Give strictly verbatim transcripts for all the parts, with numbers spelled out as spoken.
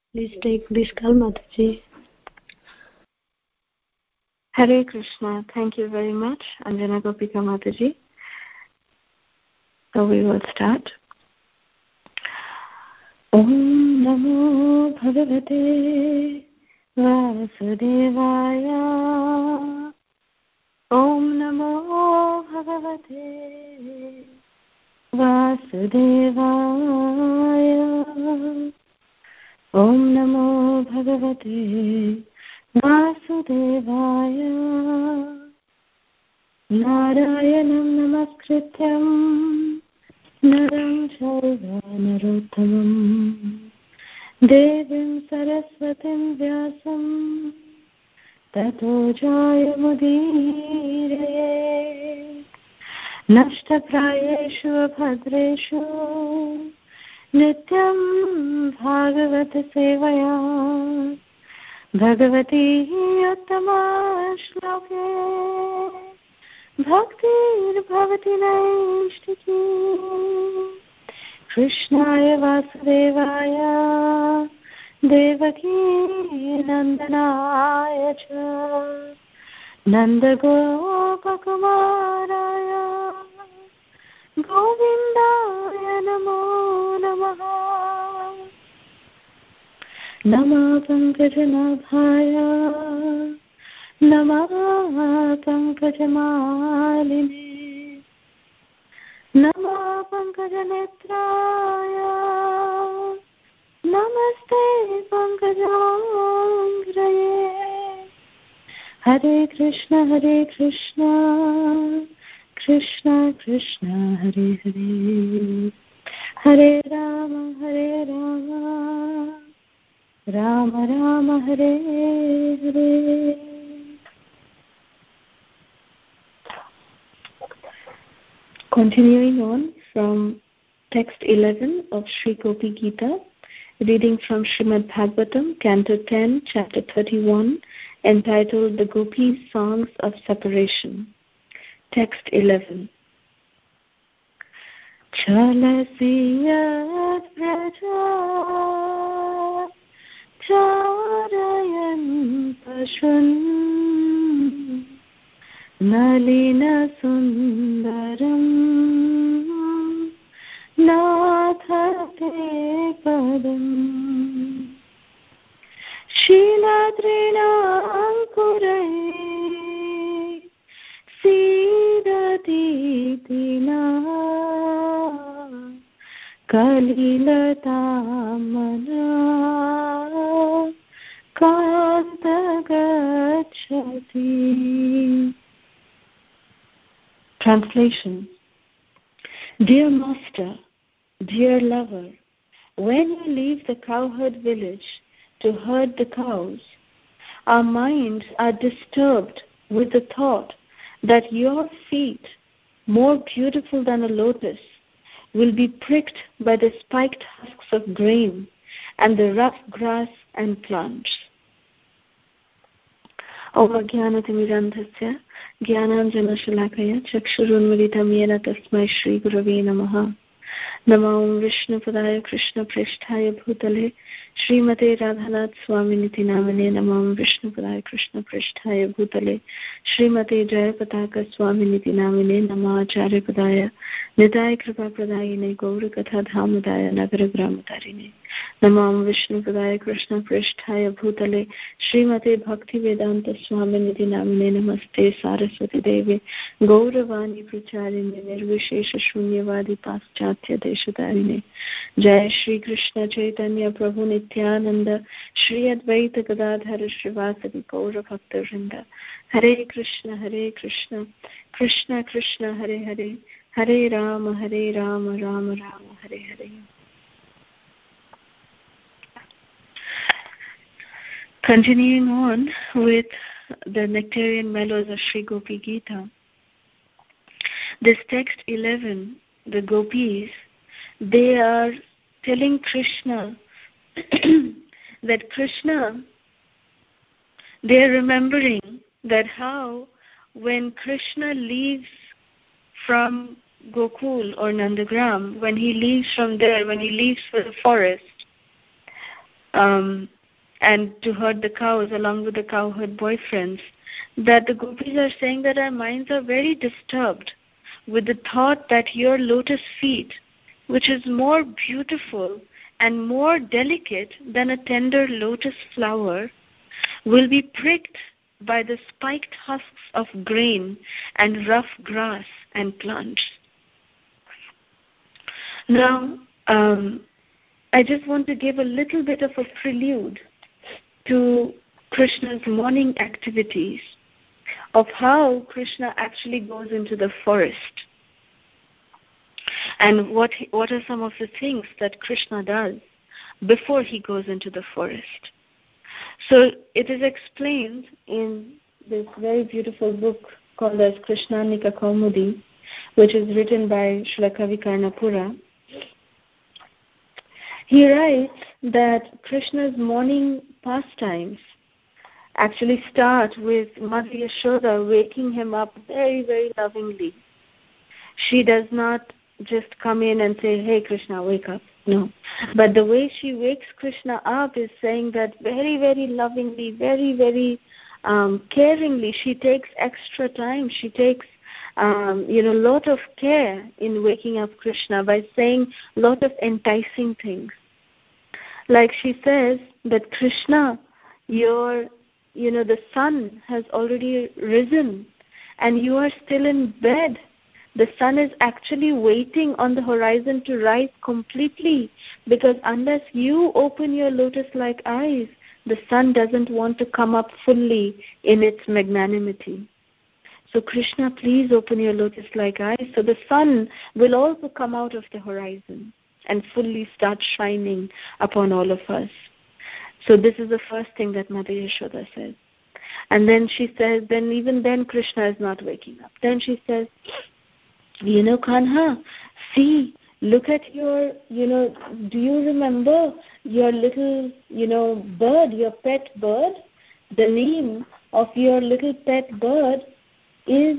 Please take this call, Mataji. Hare Krishna. Thank you very much, Anjana Gopika Mataji. So we will start. Om Namo Bhagavate Vasudevaya. Om Namo Bhagavate Vasudevaya. Om Namo Bhagavate Vasudevaya. Narayanam Namaskrityam Naram Chaiva Narottamam Devim Saraswatim Vyasam Tato Jayamudire Nashtaprayeshu Bhadreshu Nityam Bhagavata Sevaya Bhagavati Uttama Shloke Bhaktir Bhavati Naishtiki Krishnaya Vasudevaya Devaki Nandanaya Cha Nanda Gopakumaraya Govindaya Namo Namaha Nama Pankajanaphaya Nama Pankajamalini Nama Pankajanetraya Namaste Pankajangraye Hare Krishna Hare Krishna Krishna Krishna Hare Hare Hare Rama Hare Rama Rama Rama Hare Hare. Continuing on from text eleven of Sri Gopi Gita, reading from Srimad Bhagavatam, Canto ten, Chapter thirty-one, entitled The Gopis' Songs of Separation. Text eleven. Chalasiyat praja charayan pashun nalina sundaram nathate padam shiladrina ankurai sidatitina kalilatamana kantagachati. Translation. Dear Master, dear lover, when you leave the cowherd village to herd the cows, our minds are disturbed with the thought that your feet, more beautiful than a lotus, will be pricked by the spiked husks of grain and the rough grass and plants. Om Jnanatimirandhasya Jnananjanashalakaya Chakshurunmilitam Yena Tasmai Shri Gurave Namaha. Namo Vishnu Padaya Krishna Presthaya Bhutale Srimate Radhanath Swaminiti Namane. Namo Vishnu Padaya Krishna Presthaya Bhutale Srimate Jayapataka Swaminiti Namane. Namo Acharya Padaya Nitaya Kripa Pradayine Gaura Katha Dhamadaya Nagara Gramatarine. Namo Vishnu Padaya Krishna Presthaya Bhutale Srimate Bhakti Vedanta Swaminiti Namane. Namaste Saraswati Devi Gauravani Pracharine Nirvishesha Shunyavadi Paschat Deshatarine. Jai Shri Krishna Chaitanya Prabhu Nityananda Shri Advaita Gadadhara Srivasadi Gaura Bhakta Vrinda. Hare Krishna Hare Krishna Krishna Krishna Hare Hare Hare Rama Hare Rama Rama Rama Hare Hare. Continuing on with the nectarian mellows of Sri Gopi Gita, this text eleven, the gopis, they are telling Krishna that Krishna, they are remembering that how when Krishna leaves from Gokul or Nandagram, when he leaves from there, when he leaves for the forest, um, and to herd the cows along with the cowherd boyfriends, that the gopis are saying that our minds are very disturbed with the thought that your lotus feet, which is more beautiful and more delicate than a tender lotus flower, will be pricked by the spiked husks of grain and rough grass and plants. Now, um, I just want to give a little bit of a prelude to Krishna's morning activities, of how Krishna actually goes into the forest, and what what are some of the things that Krishna does before he goes into the forest. So it is explained in this very beautiful book called as Krishnanika Kaumudi, which is written by Srila Kavi Karnapura. He writes that Krishna's morning pastimes actually start with Mother Yashoda waking him up very, very lovingly. She does not just come in and say, "Hey, Krishna, wake up." No. But the way she wakes Krishna up is saying that very, very lovingly, very, very um, caringly. She takes extra time. She takes, um, you know, lot of care in waking up Krishna by saying lot of enticing things. Like she says that, "Krishna, your, you know, the sun has already risen and you are still in bed. The sun is actually waiting on the horizon to rise completely, because unless you open your lotus-like eyes, the sun doesn't want to come up fully in its magnanimity. So Krishna, please open your lotus-like eyes so the sun will also come out of the horizon and fully start shining upon all of us." So this is the first thing that Mother Yashoda says. And then she says, then even then Krishna is not waking up. Then she says, "You know, Kanha, see, look at your, you know, do you remember your little, you know, bird, your pet bird? The name of your little pet bird is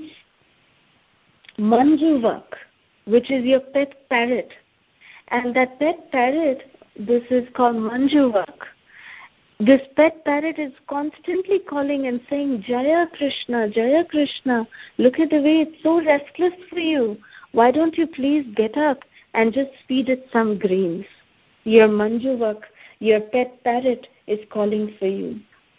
Manjuvak, which is your pet parrot. And that pet parrot, this is called Manjuvak. This pet parrot is constantly calling and saying, 'Jaya Krishna, Jaya Krishna, look at the way it's so restless for you. Why don't you please get up and just feed it some greens? Your Manjuvak, your pet parrot, is calling for you.'"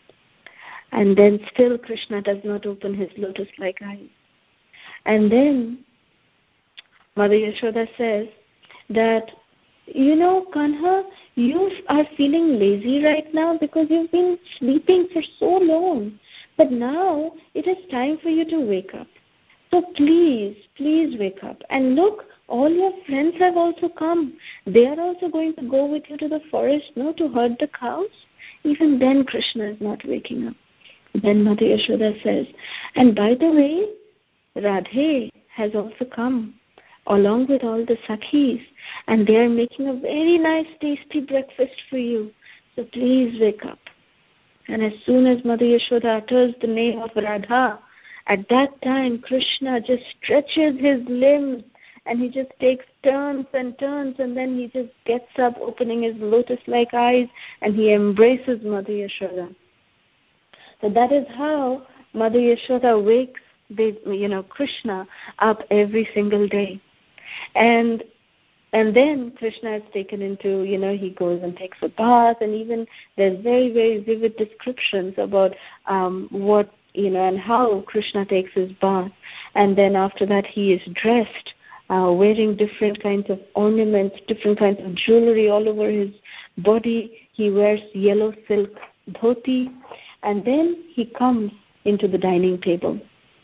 And then still Krishna does not open his lotus-like eyes. And then Mother Yashoda says that, "You know, Kanha, you are feeling lazy right now because you've been sleeping for so long. But now it is time for you to wake up. So please, please wake up. And look, all your friends have also come. They are also going to go with you to the forest, no, to herd the cows." Even then Krishna is not waking up. Then Mother Yashoda says, "And by the way, Radhe has also come along with all the Sakhis, and they are making a very nice tasty breakfast for you. So please wake up." And as soon as Mother Yashoda utters the name of Radha, at that time Krishna just stretches his limbs and he just takes turns and turns, and then he just gets up, opening his lotus-like eyes, and he embraces Mother Yashoda. So that is how Mother Yashoda wakes the, you know, Krishna up every single day. And and then Krishna is taken into, you know, he goes and takes a bath, and even there's very, very vivid descriptions about um, what, you know, and how Krishna takes his bath. And then after that he is dressed, uh, wearing different kinds of ornaments, different kinds of jewelry all over his body. He wears yellow silk dhoti, and then he comes into the dining table.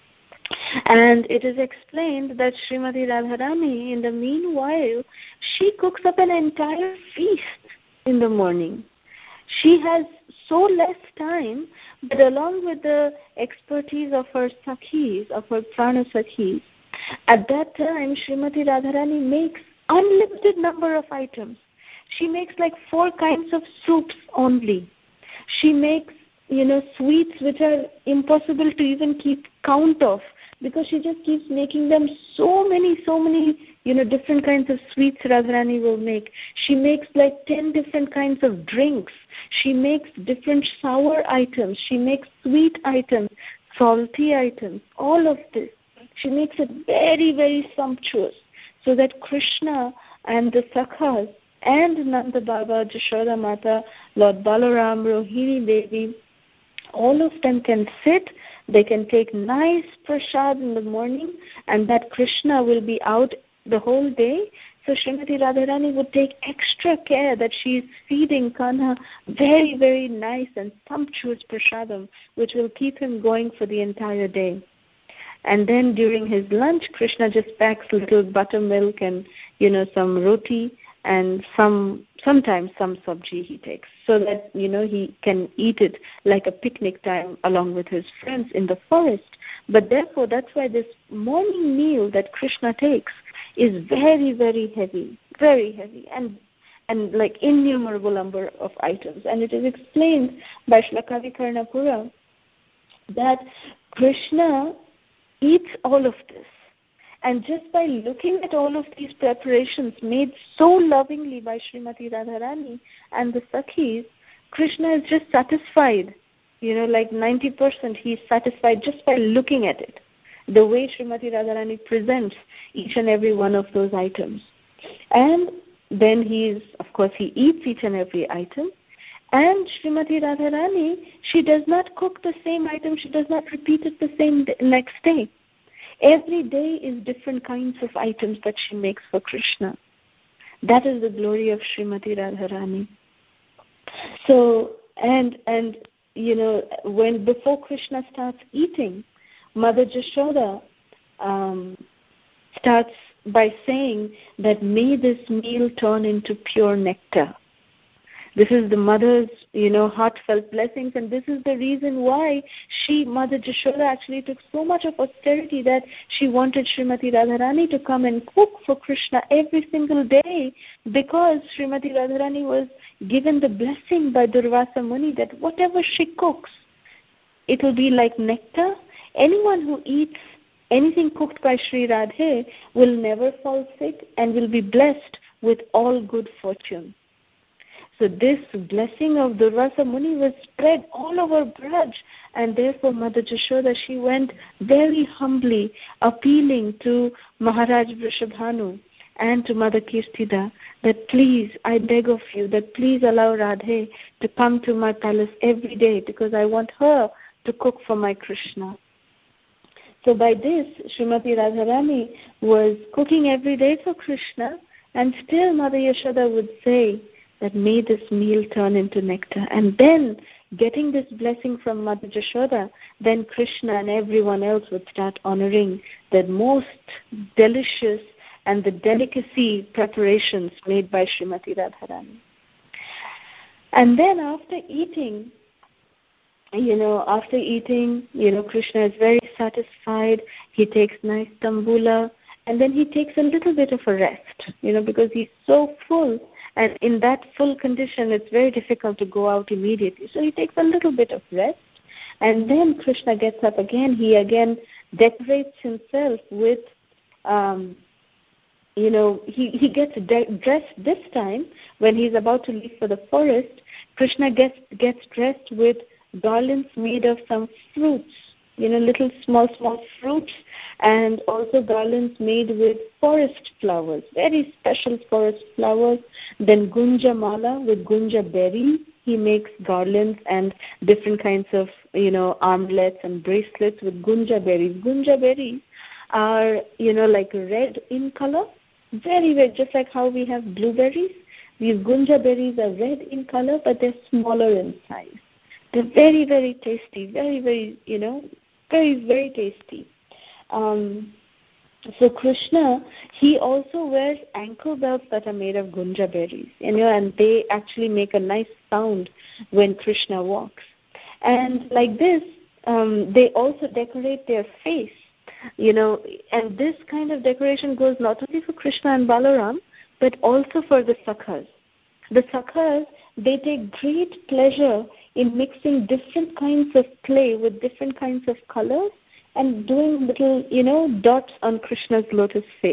And it is explained that Srimati Radharani, in the meanwhile, she cooks up an entire feast in the morning. She has so less time, but along with the expertise of her Sakhis, of her Prana Sakhis, at that time, Srimati Radharani makes unlimited number of items. She makes like four kinds of soups only. She makes, you know, sweets which are impossible to even keep count of, because she just keeps making them so many, so many, you know, different kinds of sweets Radharani will make. She makes like ten different kinds of drinks. She makes different sour items. She makes sweet items, salty items, all of this. She makes it very, very sumptuous so that Krishna and the Sakhas and Nanda Baba, Jashoda Mata, Lord Balaram, Rohini Devi, all of them can sit, they can take nice prasad in the morning, and that Krishna will be out the whole day. So Srimati Radharani would take extra care that she is feeding Kanha very, very nice and sumptuous prasadam, which will keep him going for the entire day. And then during his lunch, Krishna just packs little buttermilk and, you know, some roti, and some sometimes some sabji he takes, so that, you know, he can eat it like a picnic time along with his friends in the forest. But therefore, that's why this morning meal that Krishna takes is very, very heavy, very heavy, and and like innumerable number of items. And it is explained by Shlakavi Karnapura that Krishna eats all of this. And just by looking at all of these preparations made so lovingly by Srimati Radharani and the Sakhis, Krishna is just satisfied. You know, like ninety percent he's satisfied just by looking at it. The way Srimati Radharani presents each and every one of those items. And then he is, of course, he eats each and every item. And Srimati Radharani, she does not cook the same item. She does not repeat it the same day, next day. Every day is different kinds of items that she makes for Krishna. That is the glory of Srimati Radharani. So, and, and you know, when before Krishna starts eating, Mother Jashoda um, starts by saying that may this meal turn into pure nectar. This is the mother's, you know, heartfelt blessings, and this is the reason why she, Mother Jashoda, actually took so much of austerity that she wanted Srimati Radharani to come and cook for Krishna every single day, because Srimati Radharani was given the blessing by Durvasa Muni that whatever she cooks, it will be like nectar. Anyone who eats anything cooked by Sri Radhe will never fall sick and will be blessed with all good fortune. So this blessing of Durvasa Muni was spread all over Braj, and therefore Mother Jashoda, she went very humbly appealing to Maharaj Vrishabhanu and to Mother Kirtida that please, I beg of you, that please allow Radhe to come to my palace every day, because I want her to cook for my Krishna. So by this, Srimati Radharani was cooking every day for Krishna, and still Mother Yashoda would say that may this meal turn into nectar. And then, getting this blessing from Mother Jashoda, then Krishna and everyone else would start honoring the most delicious and the delicacy preparations made by Srimati Radharani. And then after eating, you know, after eating, you know, Krishna is very satisfied. He takes nice tambula, and then he takes a little bit of a rest, you know, because he's so full. And in that full condition, it's very difficult to go out immediately. So he takes a little bit of rest. And then Krishna gets up again. He again decorates himself with, um, you know, he, he gets de- dressed this time when he's about to leave for the forest. Krishna gets, gets dressed with garlands made of some fruits, you know, little small, small fruits, and also garlands made with forest flowers, very special forest flowers. Then gunja mala with gunja berries. He makes garlands and different kinds of, you know, armlets and bracelets with gunja berries. Gunja berries are, you know, like red in color, very red, just like how we have blueberries. These gunja berries are red in color, but they're smaller in size. They're very, very tasty, very, very, you know, very, very tasty. Um, so Krishna, he also wears ankle belts that are made of gunja berries, you know, and they actually make a nice sound when Krishna walks. And like this, um, they also decorate their face, you know, and this kind of decoration goes not only for Krishna and Balaram, but also for the Sakhas. The Sakhas, they take great pleasure in mixing different kinds of clay with different kinds of colors and doing little, you know, dots on Krishna's lotus face.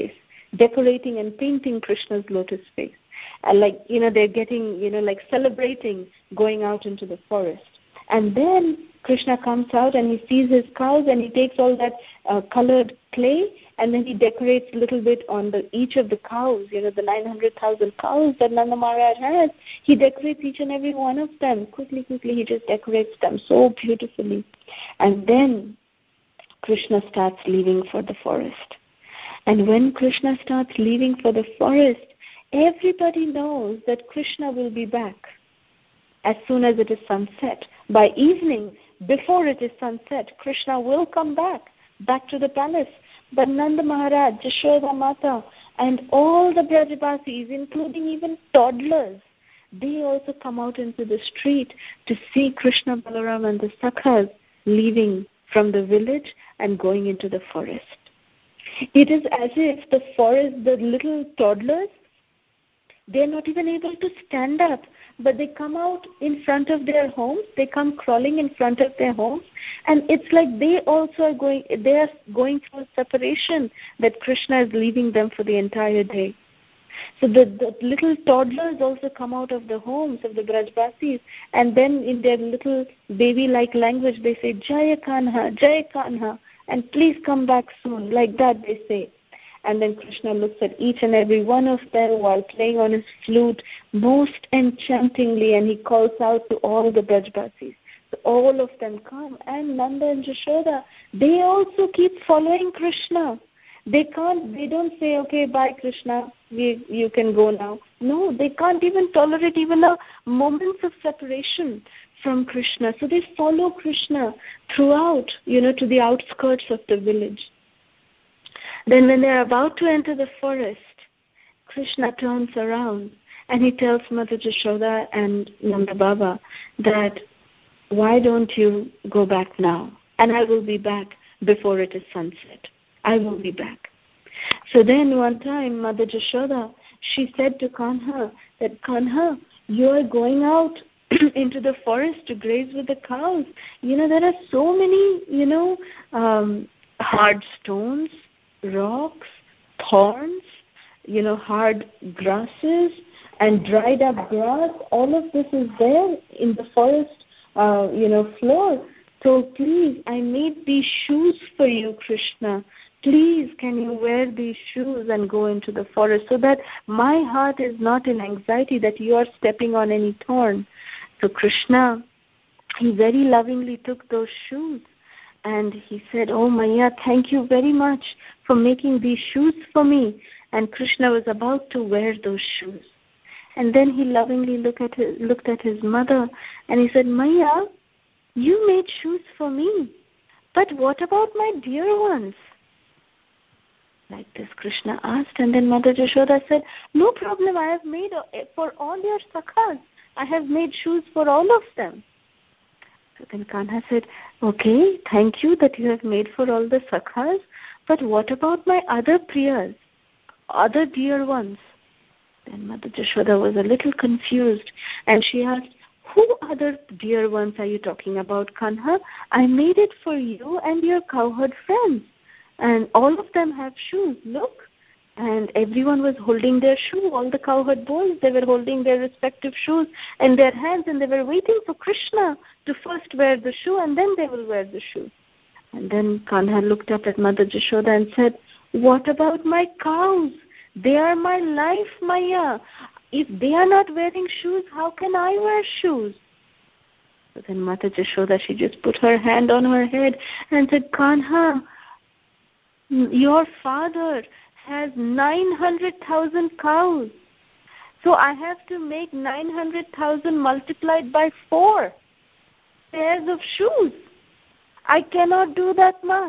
decorating and painting Krishna's lotus face. And like, you know, they're getting, you know, like celebrating going out into the forest. And then Krishna comes out and he sees his cows and he takes all that uh, colored clay and then he decorates a little bit on the each of the cows, you know, the nine hundred thousand cows that Nanda Maharaj has. He decorates each and every one of them. Quickly, quickly, he just decorates them so beautifully. And then Krishna starts leaving for the forest. And when Krishna starts leaving for the forest, everybody knows that Krishna will be back as soon as it is sunset. By evening, before it is sunset, Krishna will come back, back to the palace. But Nanda Maharaj, Jashoda Mata, and all the Brajavasis, including even toddlers, they also come out into the street to see Krishna, Balaram and the Sakhas leaving from the village and going into the forest. It is as if the forest, the little toddlers, they're not even able to stand up, but they come out in front of their homes, they come crawling in front of their homes, and it's like they also are going, they are going through a separation that Krishna is leaving them for the entire day. So the, the little toddlers also come out of the homes of the Brajvasis, and then in their little baby-like language they say, Jaya Kanha, Jaya Kanha, and please come back soon, like that they say. And then Krishna looks at each and every one of them while playing on his flute most enchantingly, and he calls out to all the Brajvasis. So all of them come, and Nanda and Jashoda, they also keep following Krishna. They can't, they don't say, okay, bye Krishna, we, you can go now. No, they can't even tolerate even a moment of separation from Krishna. So they follow Krishna throughout, you know, to the outskirts of the village. Then when they are about to enter the forest, Krishna turns around and he tells Mother Jashoda and Nanda Baba that, why don't you go back now? And I will be back before it is sunset. I will be back. So then one time, Mother Jashoda, she said to Kanha that, Kanha, you are going out into the forest to graze with the cows. You know, there are so many, you know, um, hard stones, rocks, thorns, you know, hard grasses and dried up grass. All of this is there in the forest, uh, you know, floor. So please, I made these shoes for you, Krishna. Please, can you wear these shoes and go into the forest so that my heart is not in anxiety that you are stepping on any thorn. So Krishna, he very lovingly took those shoes. And he said, oh, Maya, thank you very much for making these shoes for me. And Krishna was about to wear those shoes. And then he lovingly looked at his, looked at his mother and he said, Maya, you made shoes for me. But what about my dear ones? Like this Krishna asked. And then Mother Jashoda said, no problem, I have made for all your sakhas. I have made shoes for all of them. So then Kanha said, okay, thank you that you have made for all the sakhas, but what about my other priyas, other dear ones? Then Mother Jashoda was a little confused and she asked, who other dear ones are you talking about, Kanha? I made it for you and your cowherd friends, and all of them have shoes, look. And everyone was holding their shoe. All the cowherd boys, they were holding their respective shoes in their hands and they were waiting for Krishna to first wear the shoe and then they will wear the shoe. And then Kanha looked up at Mother Jashoda and said, what about my cows? They are my life, Maya. If they are not wearing shoes, how can I wear shoes? So then Mother Jashoda, she just put her hand on her head and said, Kanha, your father has nine hundred thousand cows. So I have to make nine hundred thousand multiplied by four pairs of shoes. I cannot do that much.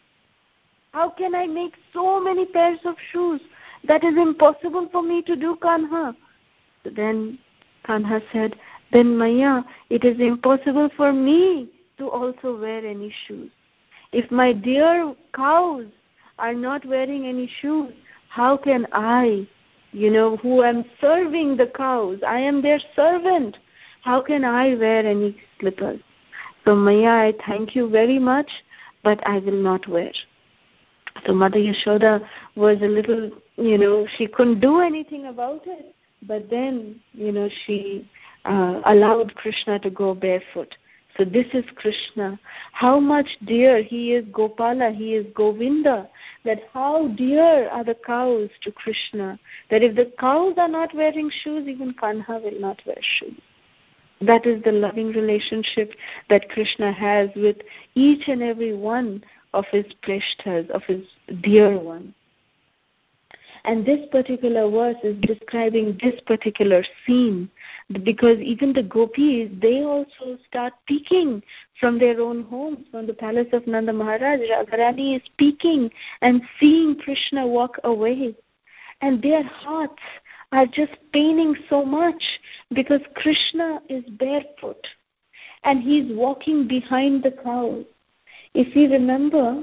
How can I make so many pairs of shoes? That is impossible for me to do, Kanha. So then Kanha said, then Maya, it is impossible for me to also wear any shoes. If my dear cows are not wearing any shoes, how can I, you know, who am serving the cows, I am their servant, how can I wear any slippers? So Maya, I thank you very much, but I will not wear. So Mother Yashoda was a little, you know, she couldn't do anything about it. But then, you know, she uh, allowed Krishna to go barefoot. So this is Krishna. How much dear he is Gopala, he is Govinda. That how dear are the cows to Krishna. That if the cows are not wearing shoes, even Kanha will not wear shoes. That is the loving relationship that Krishna has with each and every one of his preshthas, of his dear ones. And this particular verse is describing this particular scene, because even the gopis, they also start peeking from their own homes, from the palace of Nanda Maharaj. Radharani is peeking and seeing Krishna walk away. And their hearts are just paining so much because Krishna is barefoot and he's walking behind the cows. If you remember,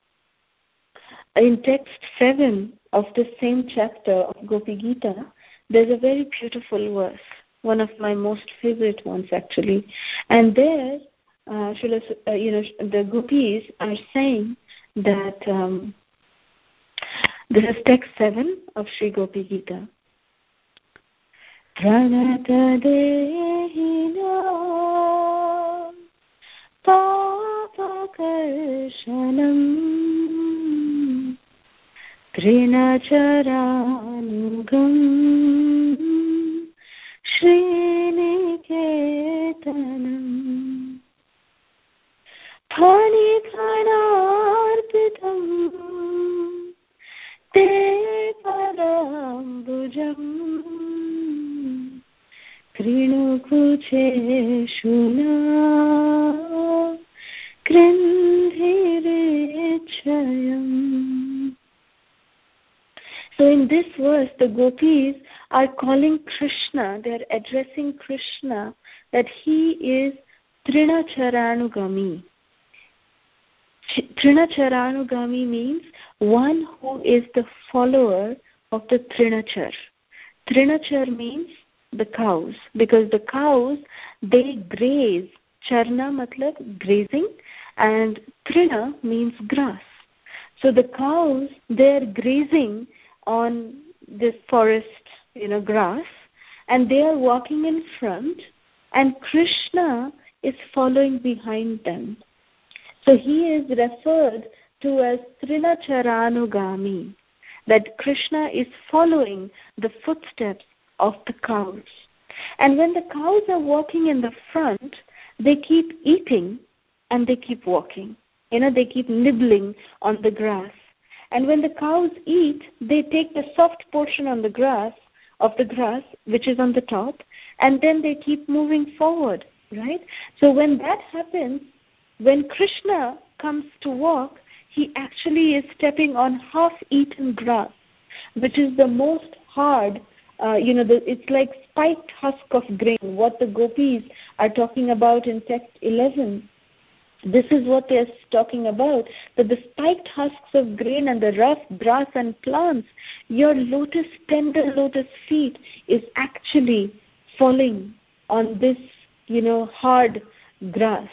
in text seven of the same chapter of Gopi Gita, there's a very beautiful verse, one of my most favorite ones actually. And there, uh, uh, you know, the gopis are saying that, um, this is text seven of Sri Gopi Gita. Pranata dehina papakarshanam trinacharanugam sriniketanam phanithanarpitam te padambujam krinukucheshuna krindhirechayam. So in this verse, the gopis are calling Krishna, they are addressing Krishna, that he is Trinacharanugami. Trinacharanugami means one who is the follower of the Trinachar. Trinachar means the cows, because the cows, they graze. Charna matlab grazing, and Trina means grass. So the cows, they're grazing on this forest, you know, grass, and they are walking in front, and Krishna is following behind them. So he is referred to as Trinacharanugami, that Krishna is following the footsteps of the cows. And when the cows are walking in the front, they keep eating and they keep walking. You know, they keep nibbling on the grass. And when the cows eat, they take the soft portion on the grass, of the grass, which is on the top, and then they keep moving forward, right? So when that happens, when Krishna comes to walk, he actually is stepping on half-eaten grass, which is the most hard, uh, you know, the, it's like spiked husk of grain, what the gopis are talking about in text eleven. This is what they're talking about, that the spiked husks of grain and the rough grass and plants, your lotus, tender lotus feet is actually falling on this, you know, hard grass.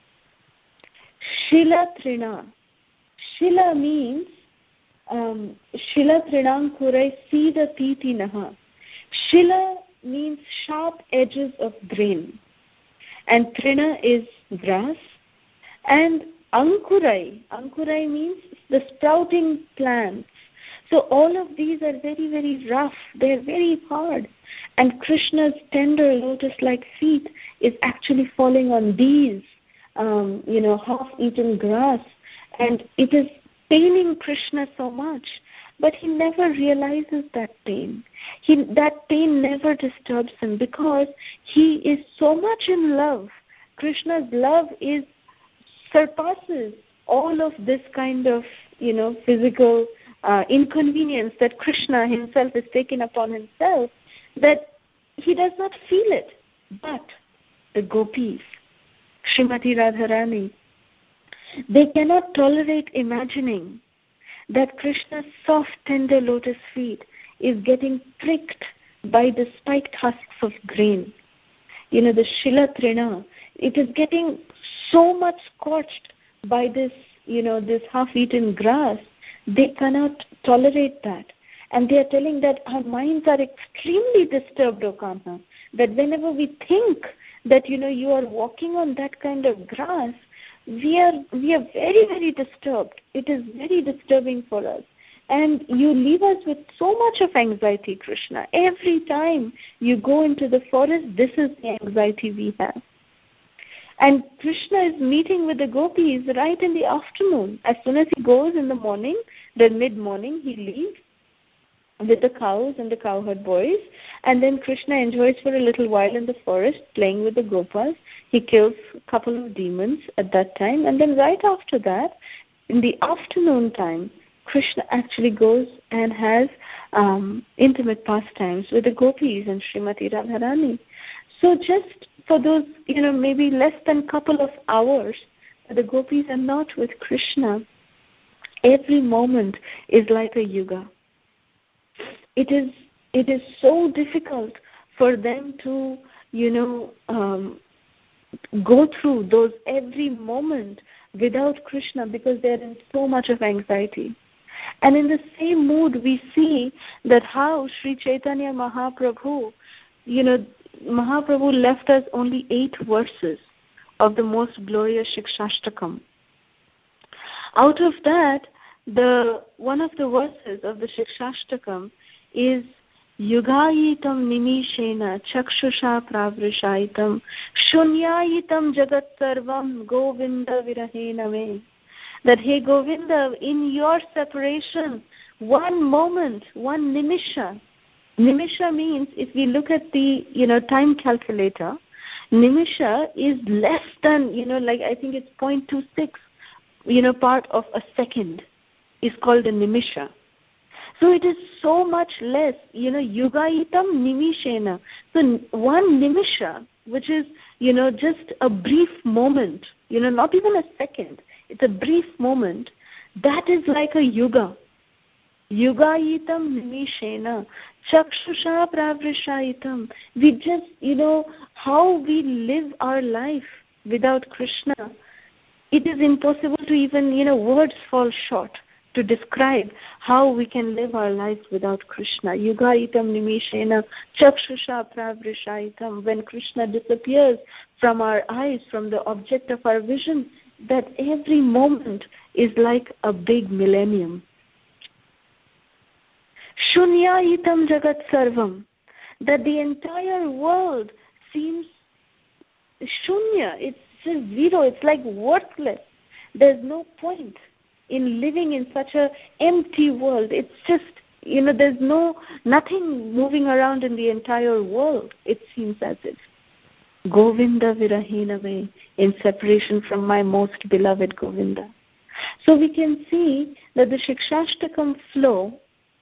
Shila Trina. Shila means um, Shila Trinankurai Sida Titi Naha. Shila means sharp edges of grain. And Trina is grass. And Ankurai. Ankurai means the sprouting plants. So all of these are very, very rough. They are very hard. And Krishna's tender lotus-like feet is actually falling on these, um, you know, half-eaten grass. And it is paining Krishna so much. But he never realizes that pain. He, that pain never disturbs him because he is so much in love. Krishna's love is surpasses all of this kind of, you know, physical uh, inconvenience that Krishna himself has taken upon himself, that he does not feel it. But the gopis, Srimati Radharani, they cannot tolerate imagining that Krishna's soft, tender lotus feet is getting pricked by the spiked husks of grain. You know, the Shila Trina, it is getting so much scorched by this, you know, this half-eaten grass They cannot tolerate that. And they are telling that our minds are extremely disturbed, O Kanha, that whenever we think that, you know, you are walking on that kind of grass, we are, we are very, very disturbed. It is very disturbing for us. And you leave us with so much of anxiety, Krishna. Every time you go into the forest, this is the anxiety we have. And Krishna is meeting with the gopis right in the afternoon. As soon as he goes in the morning, then mid-morning, he leaves with the cows and the cowherd boys. And then Krishna enjoys for a little while in the forest, playing with the gopas. He kills a couple of demons at that time. And then right after that, in the afternoon time, Krishna actually goes and has um, intimate pastimes with the gopis and Srimati Radharani. So just for those, you know, maybe less than couple of hours, the gopis are not with Krishna. Every moment is like a yuga. It is, it is so difficult for them to, you know, um, go through those every moment without Krishna because they are in so much of anxiety. And in the same mood, we see that how Sri Chaitanya Mahaprabhu, you know, Mahaprabhu left us only eight verses of the most glorious Shikshashtakam. Out of that, the one of the verses of the Shikshashtakam is Yugayitam nimishena chakshusha pravrishaitam shunyayitam jagat sarvam govinda virahena me. That, hey Govinda, in your separation, one moment, one nimisha. Nimisha means, if we look at the, you know, time calculator, nimisha is less than, you know, like I think it's zero point two six, you know, part of a second is called a nimisha. So it is so much less, you know, yugayitam nimishena. So one nimisha, which is, you know, just a brief moment, you know, not even a second. It's a brief moment. That is like a yuga. Yugayitam nimishena, chakshusha pravrishaitam. We just, you know, how we live our life without Krishna. It is impossible to even, you know, words fall short to describe how we can live our lives without Krishna. Yugayitam nimishena, chakshusha pravrishaitam. When Krishna disappears from our eyes, from the object of our vision, that every moment is like a big millennium. Shunyayitam jagat sarvam, that the entire world seems shunya, it's just zero, it's like worthless. There's no point in living in such an empty world. It's just, you know, there's no, nothing moving around in the entire world, it seems as if. Govinda virahena me, in separation from my most beloved Govinda. So we can see that the Shikshashtakam flow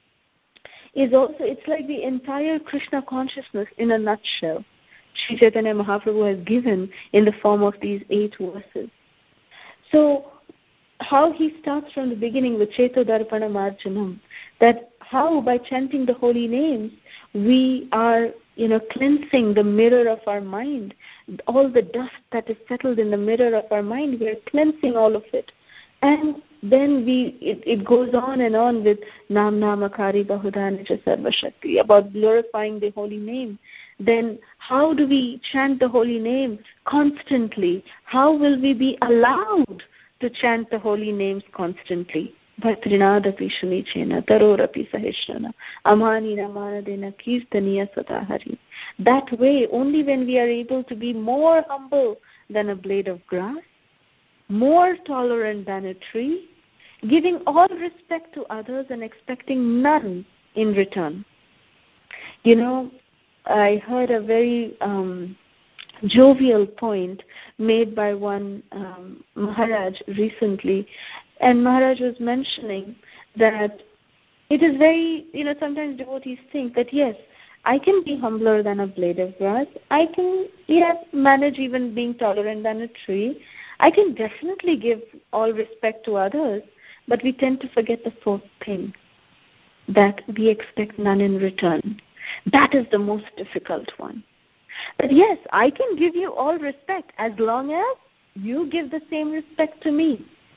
is also, it's like the entire Krishna consciousness in a nutshell. Sri Chaitanya Mahaprabhu has given in the form of these eight verses. So how he starts from the beginning with Chetodarpana Marjanam, that how by chanting the holy names we are, you know, cleansing the mirror of our mind. All the dust that is settled in the mirror of our mind, we are cleansing all of it. And then we it, it goes on and on with Nam Namakari Bahudhanija Sarva Shakti, about glorifying the holy name. Then how do we chant the holy name constantly? How will we be allowed to chant the holy names constantly? Bhatrinadapi shunichena tarorapi sahishrana amani namanadena kirtaniya satahari. That way, only when we are able to be more humble than a blade of grass, more tolerant than a tree, giving all respect to others and expecting none in return. You know, I heard a very um, jovial point made by one um, Maharaj recently, and Maharaj was mentioning that it is very, you know, sometimes devotees think that, yes, I can be humbler than a blade of grass. I can, yes, manage even being tolerant than a tree. I can definitely give all respect to others, but we tend to forget the fourth thing, that we expect none in return. That is the most difficult one. But yes, I can give you all respect as long as you give the same respect to me.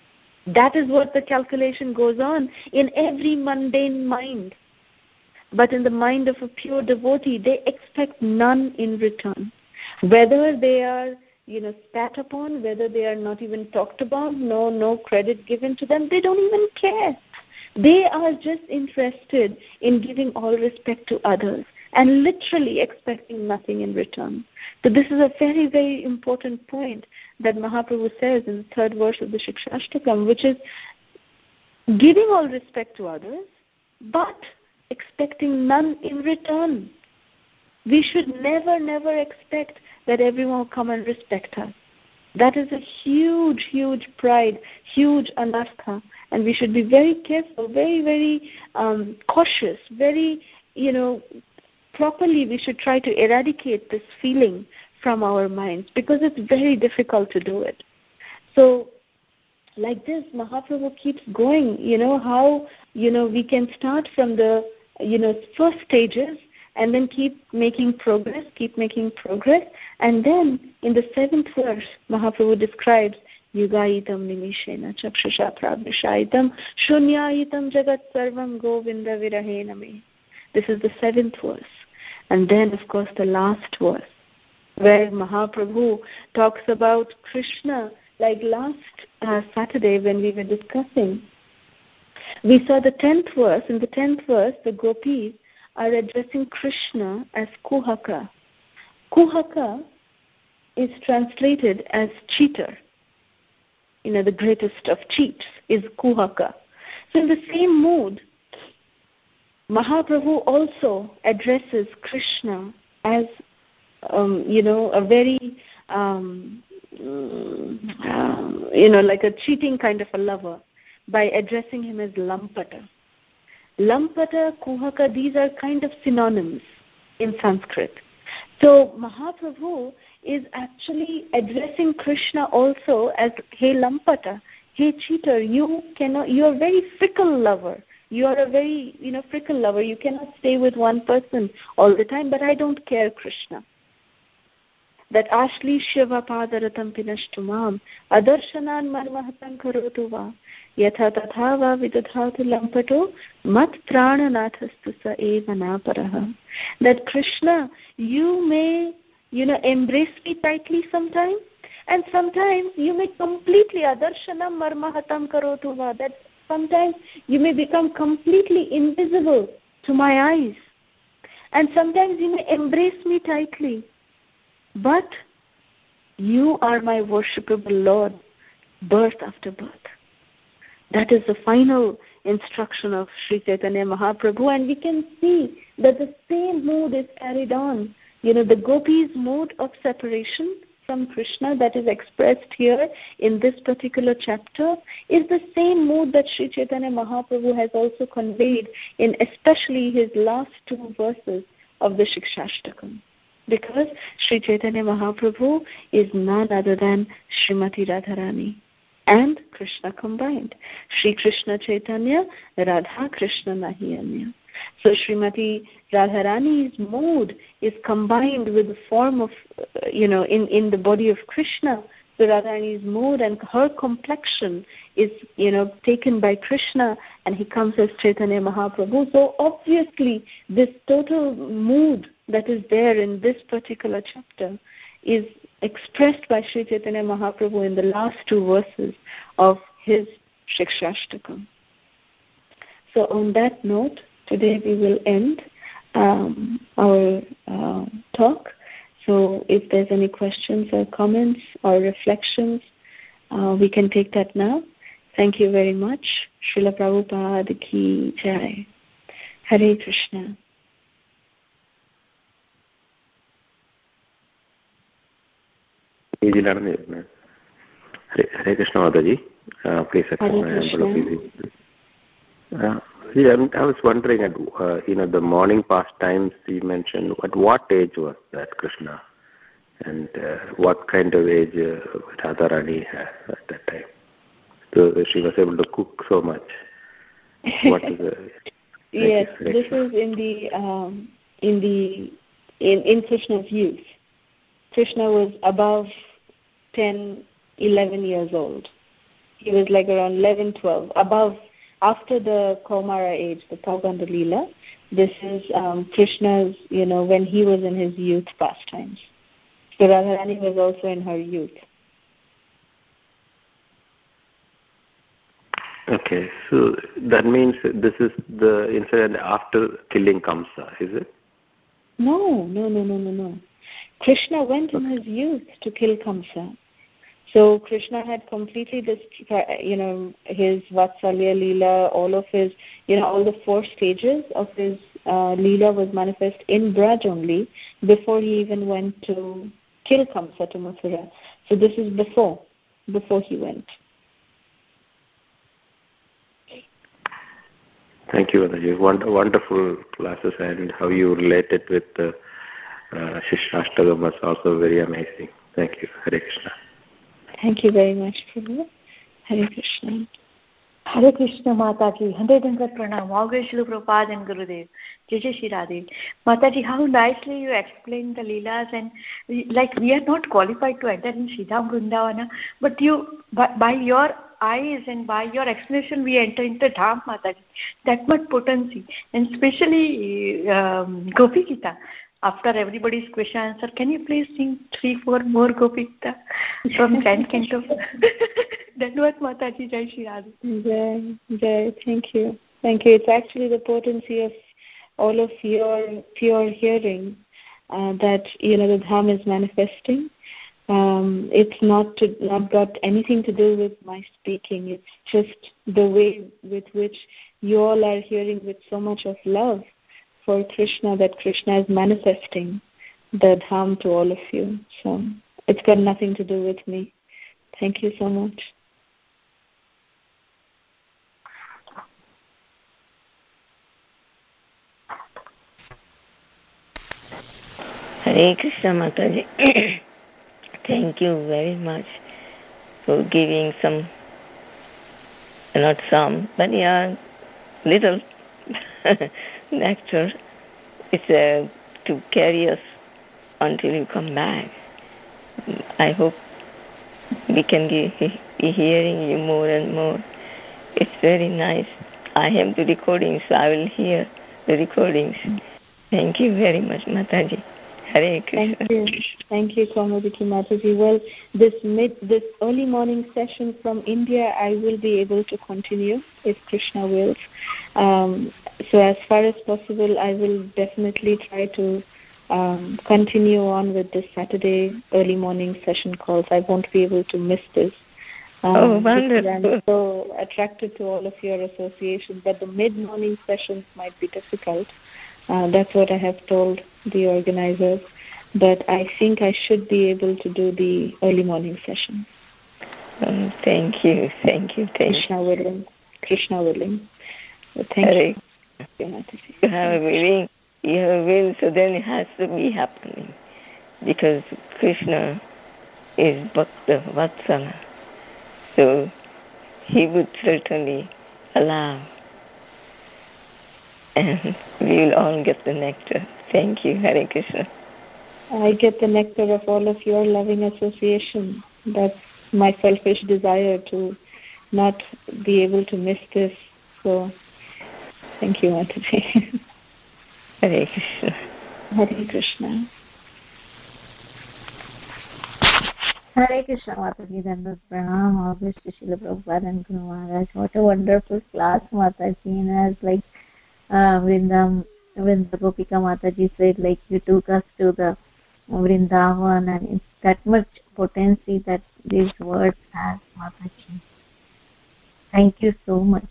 That is what the calculation goes on in every mundane mind. But in the mind of a pure devotee, they expect none in return. Whether they are, you know, spat upon, whether they are not even talked about, no, no credit given to them, they don't even care. They are just interested in giving all respect to others and literally expecting nothing in return. So this is a very, very important point that Mahaprabhu says in the third verse of the Shikshashtakam, which is giving all respect to others, but expecting none in return. We should never, never expect that everyone will come and respect us. That is a huge, huge pride, huge anartha, and we should be very careful, very, very um, cautious, very, you know, properly we should try to eradicate this feeling from our minds, because it's very difficult to do it. So, like this, Mahaprabhu keeps going, you know, how, you know, we can start from the, you know, first stages and then keep making progress, keep making progress. And then in the seventh verse, Mahaprabhu describes Yugaitam nimishena chakshusha prabhishaitam shunyaitam jagat sarvam govinda virahena me. This is the seventh verse. And then, of course, the last verse, where Mahaprabhu talks about Krishna. Like last uh, Saturday when we were discussing, we saw the tenth verse. In the tenth verse, the gopis are addressing Krishna as Kuhaka. Kuhaka is translated as cheater. You know, the greatest of cheats is Kuhaka. So in the same mood, Mahaprabhu also addresses Krishna as, um, you know, a very, um, um, you know, like a cheating kind of a lover, by addressing him as Lampata. Lampata, Kuhaka, these are kind of synonyms in Sanskrit. So Mahaprabhu is actually addressing Krishna also as, hey Lampata, hey cheater, you cannot, you are a very fickle lover. You are a very, you know, fickle lover. You cannot stay with one person all the time, but I don't care, Krishna. That ashli shiva padaratam pinashtumam adarshanan marmahatan karotu va yatha tatha va vidadhatu lampato mat prananathastu sa eva naparaha. That Krishna, you may, you know, embrace me tightly sometimes, and sometimes you may completely adarshanam marmahatam karotu va. That sometimes you may become completely invisible to my eyes, and sometimes you may embrace me tightly. But you are my worshipable Lord, birth after birth. That is the final instruction of Sri Chaitanya Mahaprabhu, and we can see that the same mood is carried on. You know, the gopis' mood of separation from Krishna that is expressed here in this particular chapter is the same mood that Sri Chaitanya Mahaprabhu has also conveyed in especially his last two verses of the Shikshashtakam. Because Sri Chaitanya Mahaprabhu is none other than Srimati Radharani and Krishna combined. Sri Krishna Chaitanya, Radha Krishna Nahi Anya. So Srimati Radharani's mood is combined with the form of, uh, you know, in, in the body of Krishna. So Radharani's mood and her complexion is, you know, taken by Krishna, and he comes as Chaitanya Mahaprabhu. So obviously this total mood that is there in this particular chapter is expressed by Sri Chaitanya Mahaprabhu in the last two verses of his Shikshashtakam. So on that note, today we will end um, our uh, talk. So if there's any questions or comments or reflections, uh, we can take that now. Thank you very much. Srila Prabhupada Ki Jai. Hare Krishna. Hare, Hare Krishna Mataji. Uh, please accept my humble obeisance. Uh, yeah, I was wondering, at uh, you know, the morning pastimes you mentioned, at what age was that Krishna? And uh, what kind of age uh, Radharani had at that time? So she was able to cook so much. What is the... Yes, this is in the, um, in the, in, in Krishna's youth. Krishna was above ten, eleven years old. he was like around eleven, twelve, above, after the Kaumara age, the Tauganda Leela. This is um, Krishna's, you know, when he was in his youth pastimes. So Radharani was also in her youth. Okay, so that means this is the incident after killing Kamsa, is it? No, no, no, no, no, no. Krishna went in his youth to kill Kamsa. So Krishna had completely this, you know, his Vatsalya Leela, all of his, you know, all the four stages of his uh, Leela was manifest in Braj only before he even went to kill Kamsa to Mathura. So this is before, before he went. Thank you, Mataji. Wonderful classes, and how you relate it with the uh, Shishnashtagam was also very amazing. Thank you. Hare Krishna. Thank you very much, Prabhu. Hare Krishna. Hare Krishna, Mataji. Hundred and pranam. All great Srila Prabhupada and Gurudev. Jai Jai Shri Radhe. Mataji, how nicely you explained the Leelas, and we, like we are not qualified to enter in Sridham Vrindavana, but you, by, by your eyes and by your explanation, we enter into Dham, Mataji. That much potency, and especially um, Gopi Gita. After everybody's question answer, can you please sing three, four more Gopi Gita from tenth canto? Dandavad Mataji, Jai Shri Radhe. Jai, Jai, thank you. Thank you. It's actually the potency of all of your pure hearing uh, that, you know, the Dham is manifesting. Um, it's not to, not got anything to do with my speaking. It's just the way with which you all are hearing with so much of love for Krishna, that Krishna is manifesting the Dham to all of you. So it's got nothing to do with me. Thank you so much. Hare Krishna, Mataji. Thank you very much for giving some, not some, but yeah, little nectar. It's uh, to carry us until you come back. I hope we can be hearing you more and more. It's very nice. I have the recordings, so I will hear the recordings. Thank you very much, Mataji. Hare Krishna. Thank you. Thank you, Kaumudiki Mataji. Well, this mid, this early morning session from India, I will be able to continue if Krishna wills. Um, so as far as possible, I will definitely try to um, continue on with this Saturday early morning session calls. I won't be able to miss this. Um, oh, wonderful. I'm so attracted to all of your associations, but the mid-morning sessions might be difficult. Uh, that's what I have told the organizers. But I think I should be able to do the early morning session. Um, thank you, thank you, thank Krishna you. willing. Krishna willing. So thank Hare. you. You have a willing, you have a will, so then it has to be happening. Because Krishna is Bhakta Vatsala. So he would certainly allow. And we will all get the nectar. Thank you, Hare Krishna. I get the nectar of all of your loving association. That's my selfish desire to not be able to miss this. So, thank you, Mataji. Hare Krishna. Hare Krishna. Hare Krishna, Mataji. Dandavad pranam. All this to Srila Prabhupada and Guru Maharaj. What a wonderful class, Mataji. And as like uh, Vrindam, when the Gopika Mataji said, like you took us to the Vrindavan, and it's that much potency that these words have, Mataji. Thank you so much.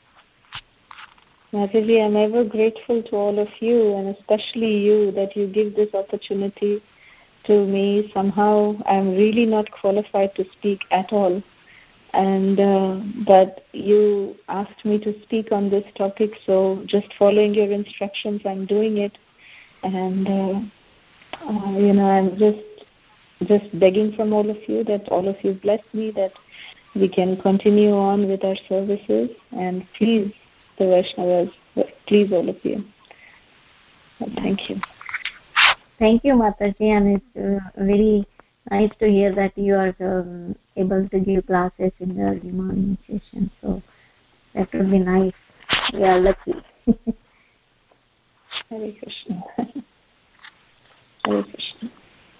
Mataji, I'm ever grateful to all of you, and especially you, that you give this opportunity to me. Somehow I'm really not qualified to speak at all, and uh, but you asked me to speak on this topic, so just following your instructions, I'm doing it. And uh, uh, you know, I'm just just begging from all of you that all of you bless me, that we can continue on with our services, and please, the Vaishnavas, please, all of you. Thank you. Thank you, Mataji, and it's uh, very Nice to hear that you are um, able to give classes in the early morning session. So that would be nice. We are lucky. Hare Krishna. Hare Krishna.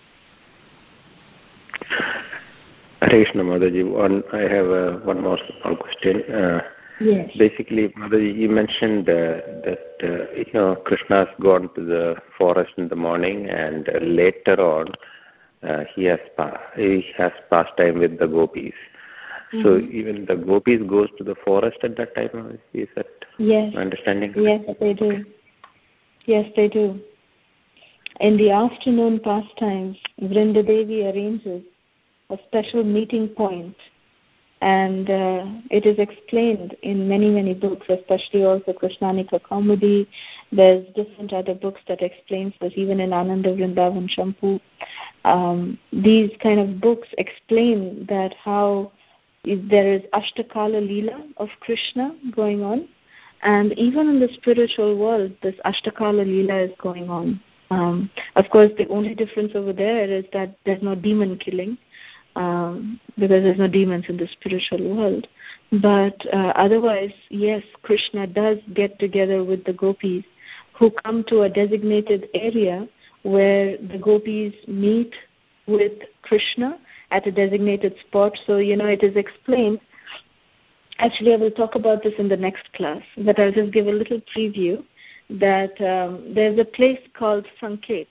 Hare Krishna, Mataji. One, I have uh, one more small question. Uh, yes. Basically, Mataji, you mentioned uh, that uh, you know Krishna has gone to the forest in the morning, and uh, later on uh, he has pa- he has passed time with the gopis. Mm-hmm. So even the gopis goes to the forest at that time. Is that yes. my understanding? Yes, they do. Yes, they do. In the afternoon pastimes, Vrindadevi arranges a special meeting point, and uh, it is explained in many, many books, especially also Krishnanika Kaumudi. There's different other books that explains this, even in Ananda Vrindavan Shampu. Um, these kind of books explain that how there is Ashtakala Leela of Krishna going on, and even in the spiritual world, this Ashtakala Leela is going on. Um, of course, the only difference over there is that there's no demon killing, um, because there's no demons in the spiritual world. But uh, otherwise, yes, Krishna does get together with the gopis who come to a designated area where the gopis meet with Krishna at a designated spot. So, you know, it is explained. Actually, I will talk about this in the next class, but I'll just give a little preview that um, there's a place called Sanket.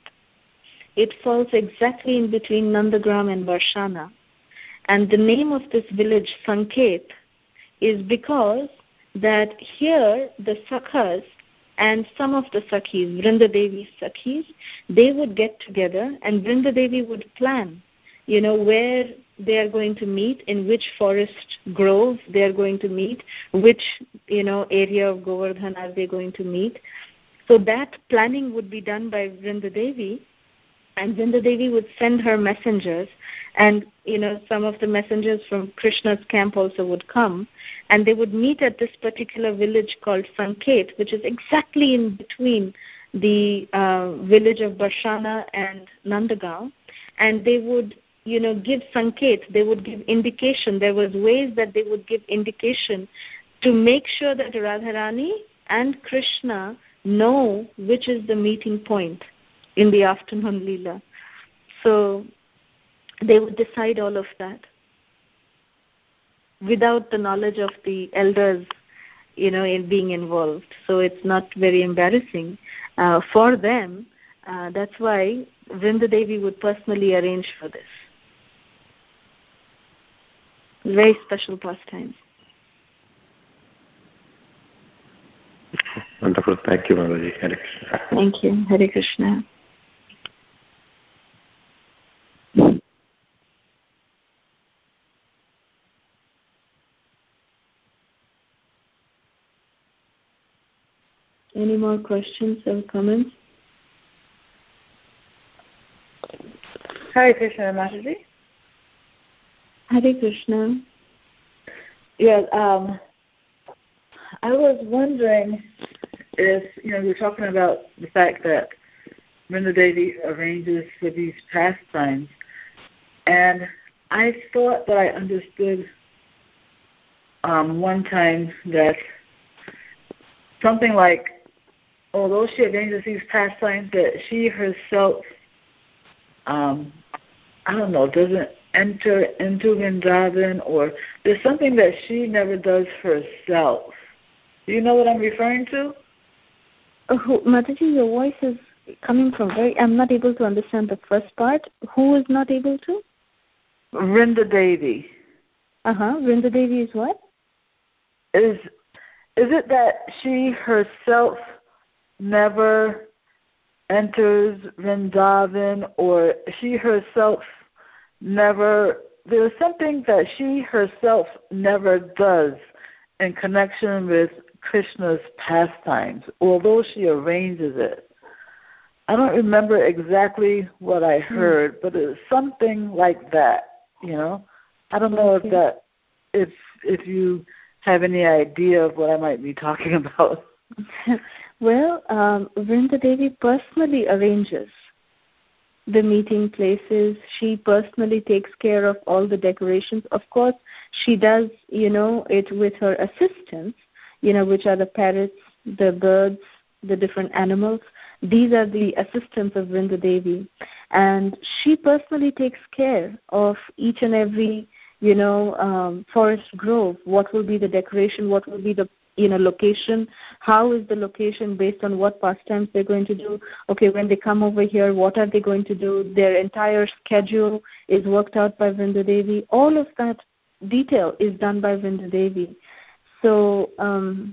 It falls exactly in between Nandagram and Varshana. And the name of this village, Sanket, is because that here the Sakhas and some of the Sakhis, Vrindadevi's Sakhis, they would get together and Vrindadevi would plan, you know, where they are going to meet, in which forest grove they are going to meet, which, you know, area of Govardhan are they going to meet. So that planning would be done by Vrindadevi, and Vrindadevi would send her messengers, and, you know, some of the messengers from Krishna's camp also would come, and they would meet at this particular village called Sanket, which is exactly in between the uh, village of Barshana and Nandagaon, and they would, you know, give Sanket, they would give indication. There was ways that they would give indication to make sure that Radharani and Krishna know which is the meeting point in the afternoon Leela. So they would decide all of that without the knowledge of the elders, you know, in being involved. So it's not very embarrassing uh, for them. Uh, that's why Vrindadevi would personally arrange for this. Very special pastime. Wonderful. Thank you, Mataji. Hare Krishna. Thank you. Hare Krishna. Any more questions or comments? Hare Krishna, Mataji. Hare Krishna. Yeah, um, I was wondering if, you know, we were talking about the fact that Vrindadevi arranges for these pastimes, and I thought that I understood um, one time that something like, although she arranges these pastimes, that she herself, um, I don't know, doesn't enter into Vrindavan, or there's something that she never does herself. Do you know what I'm referring to? Oh, Mataji, your voice is coming from very, I'm not able to understand the first part. Who is not able to? Vrindadevi. Uh-huh. Vrindadevi is what? Is, is it that she herself never enters Vrindavan, or she herself never, there's something that she herself never does in connection with Krishna's pastimes, although she arranges it. I don't remember exactly what I heard, but it's something like that, you know. I don't know if that, if if you have any idea of what I might be talking about. Well, um, Vrindadevi personally arranges the meeting places. She personally takes care of all the decorations. Of course, she does, you know, it with her assistants, you know, which are the parrots, the birds, the different animals. These are the assistants of Vrinda Devi. And she personally takes care of each and every, you know, um, forest grove. What will be the decoration? What will be the, you know, location? How is the location based on what pastimes they're going to do? Okay, when they come over here, what are they going to do? Their entire schedule is worked out by Vrinda Devi. All of that detail is done by Vrinda Devi. So, um,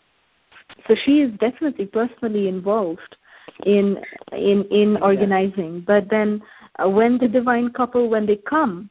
so she is definitely personally involved in in in organizing. But then, uh, when the divine couple, when they come,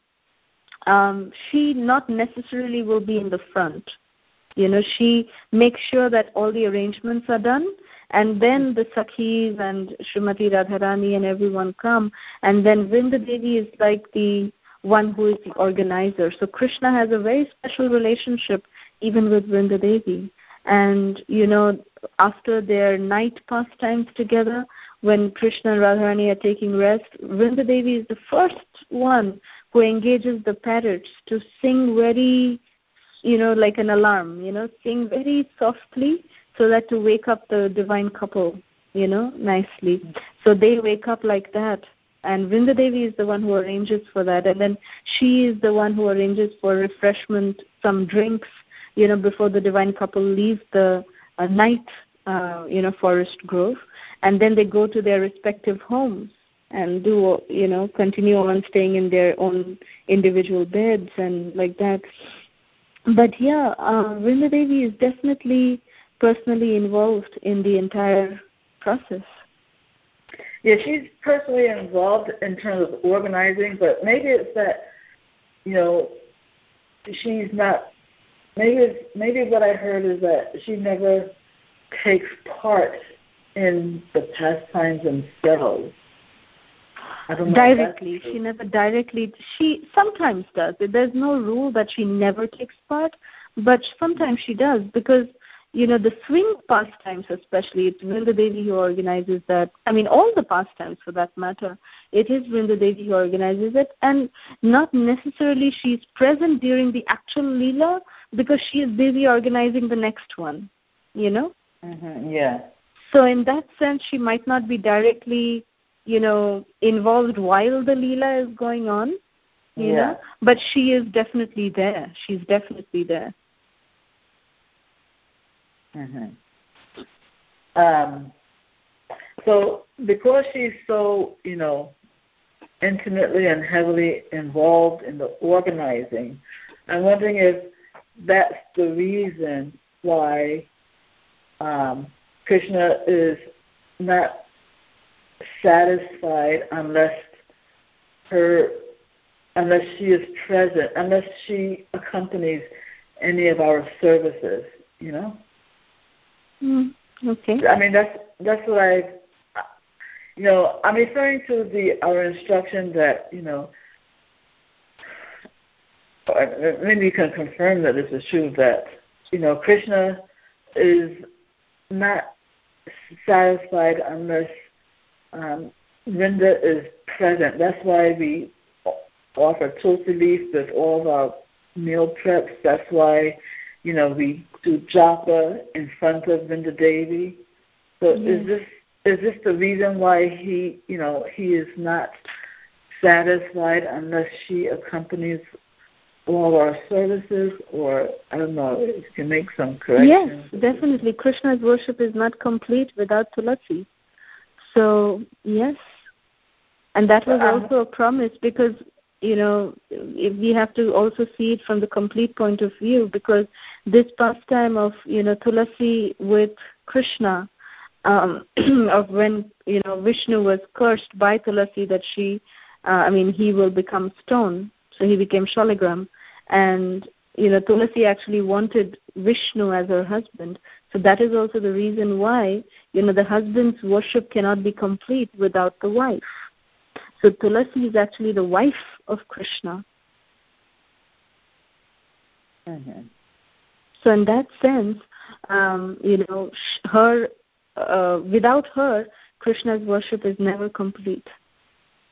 um, she not necessarily will be in the front. You know, she makes sure that all the arrangements are done, and then the Sakhis and Srimati Radharani and everyone come, and then Vrinda Devi is like the one who is the organizer. So Krishna has a very special relationship even with Vrinda Devi. And, you know, after their night pastimes together, when Krishna and Radharani are taking rest, Vrinda Devi is the first one who engages the parrots to sing very, you know, like an alarm, you know, sing very softly so that to wake up the divine couple, you know, nicely. So they wake up like that. And Vrinda Devi is the one who arranges for that. And then she is the one who arranges for refreshment, some drinks, you know, before the divine couple leaves the uh, night, uh, you know, forest grove. And then they go to their respective homes and do, you know, continue on staying in their own individual beds and like that. But yeah, uh, Vrinda Devi is definitely personally involved in the entire process. Yeah, she's personally involved in terms of organizing, but maybe it's that, you know, she's not, maybe it's, maybe what I heard is that she never takes part in the pastimes themselves. I don't know directly. She never directly, she sometimes does. There's no rule that she never takes part, but sometimes she does because, you know, the swing pastimes especially, it's Vrinda Devi who organizes that. I mean, all the pastimes for that matter, it is Vrinda Devi who organizes it, and not necessarily she's present during the actual Leela because she is busy organizing the next one, you know? Mm-hmm, yeah. So in that sense, she might not be directly, you know, involved while the Leela is going on, you yeah. know, but she is definitely there. She's definitely there. Mm-hmm. Um, so because she's so, you know, intimately and heavily involved in the organizing, I'm wondering if that's the reason why um, Krishna is not satisfied unless her, unless she is present, unless she accompanies any of our services, you know? Mm, okay. I mean, that's that's what I, you know, I'm referring to the our instruction that, you know, maybe you can confirm that this is true, that, you know, Krishna is not satisfied unless um, Vrinda is present. That's why we offer tulsi leaf with all of our meal preps. That's why, you know, we do japa in front of Vrinda Devi. So yes. is this is this the reason why he, you know, he is not satisfied unless she accompanies all our services? Or I don't know if you can make some corrections. Yes, definitely. Krishna's worship is not complete without tulasi. So yes, and that was um, also a promise because, you know, we have to also see it from the complete point of view, because this pastime of, you know, tulasi with Krishna, um, of when, you know, Vishnu was cursed by tulasi that she, uh, I mean, he will become stone, so he became Shaligram, and, you know, tulasi actually wanted Vishnu as her husband. So that is also the reason why, you know, the husband's worship cannot be complete without the wife. So tulasi is actually the wife of Krishna. Mm-hmm. So in that sense, um, you know, her, uh, without her, Krishna's worship is never complete.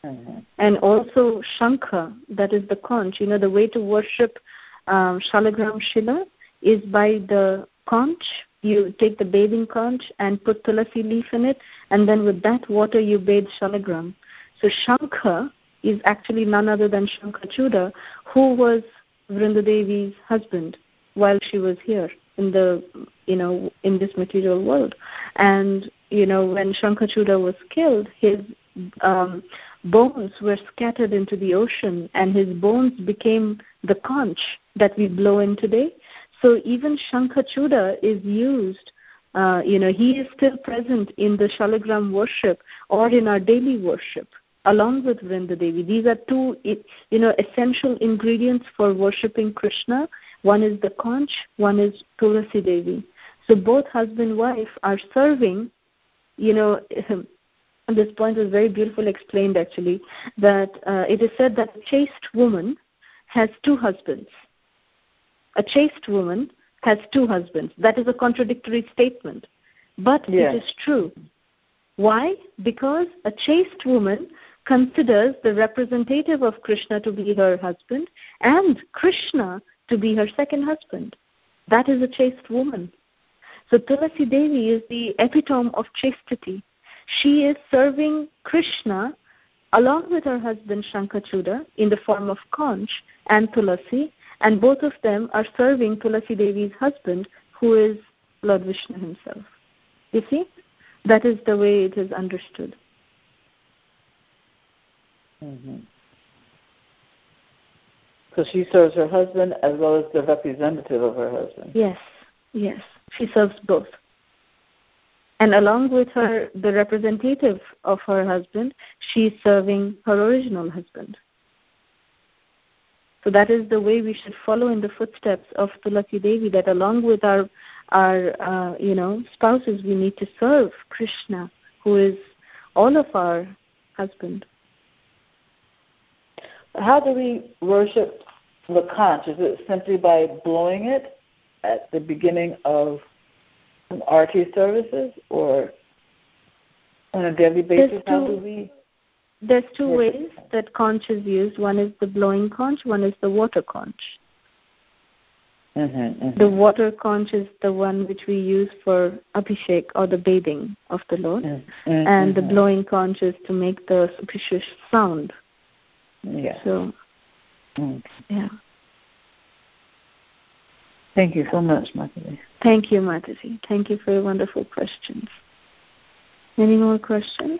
Mm-hmm. And also Shankha, that is the conch. You know, the way to worship um, Shalagram Shila is by the conch. You take the bathing conch and put tulasi leaf in it, and then with that water you bathe Shalagram. So Shankha is actually none other than Shankachuda, who was Vrindadevi's husband while she was here in the, you know, in this material world. And, you know, when Shankachuda was killed, his um, bones were scattered into the ocean, and his bones became the conch that we blow in today. So even Shankachuda is used, uh, you know, he is still present in the Shalagram worship or in our daily worship, along with Vrindadevi. These are two, you know, essential ingredients for worshipping Krishna. One is the conch, one is Tulasi Devi. So both husband and wife are serving, you know, this point was very beautifully explained actually, that uh, it is said that a chaste woman has two husbands. A chaste woman has two husbands. That is a contradictory statement. But yeah. It is true. Why? Because a chaste woman considers the representative of Krishna to be her husband and Krishna to be her second husband. That is a chaste woman. So Tulasi Devi is the epitome of chastity. She is serving Krishna along with her husband Shankachuda in the form of conch and Tulasi, and both of them are serving Tulasi Devi's husband, who is Lord Vishnu himself. You see? That is the way it is understood. Mm-hmm. So she serves her husband as well as the representative of her husband. Yes, yes. She serves both. And along with her, the representative of her husband, she is serving her original husband. So that is the way we should follow in the footsteps of Tulasi Devi, that along with our, our uh, you know, spouses, we need to serve Krishna, who is all of our husband. How do we worship the conch? Is it simply by blowing it at the beginning of some arati services, or on a daily basis? Two, how do we? There's two ways that conch is used. One is the blowing conch, one is the water conch. Mm-hmm, mm-hmm. The water conch is the one which we use for abhishek or the bathing of the Lord, mm-hmm. and the blowing conch is to make the suspicious sound. Yeah. So, mm. yeah. Thank you so much, Mataji. Thank you, Mataji. Thank you for your wonderful questions. Any more questions?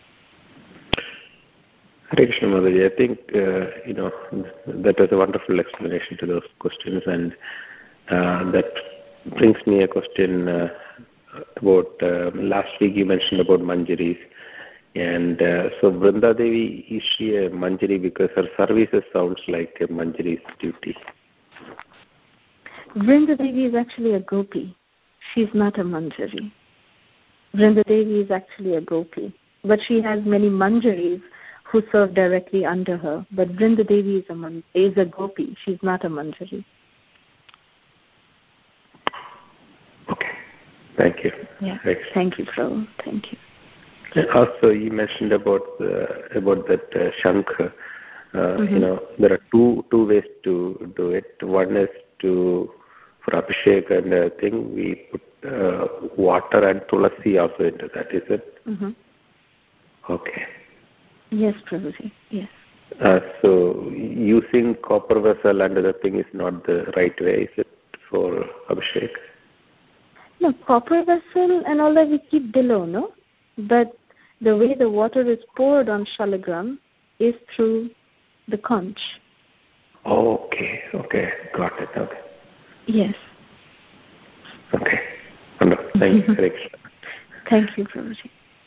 Hare Krishna, Mataji. I think, uh, you know, that was a wonderful explanation to those questions, and uh, that brings me a question uh, about, uh, last week you mentioned about Manjaris. And uh, so Vrinda Devi, is she a Manjari because her services sounds like a Manjari's duty? Vrinda Devi is actually a gopi. She's not a Manjari. Vrinda Devi is actually a gopi. But she has many Manjaris who serve directly under her. But Vrinda Devi is a, man, is a gopi. She's not a Manjari. Okay. Thank you. Yeah. Thank you, Prabhu. Thank you. Also, you mentioned about uh, about that uh, Shankha. Uh, mm-hmm. You know, there are two two ways to do it. One is to for Abhishek and I think we put uh, water and tulasi also into that. Is it? Mm-hmm. Okay. Yes, Prabhuji. Yes. Uh, so using copper vessel and other thing is not the right way, is it, for Abhishek? No, copper vessel and all that we keep below, no? But the way the water is poured on Shalagram is through the conch. Okay, okay, got it, okay. Yes. Okay, wonderful. Thank you, Hare Krishna. Thank you, Prabhuji.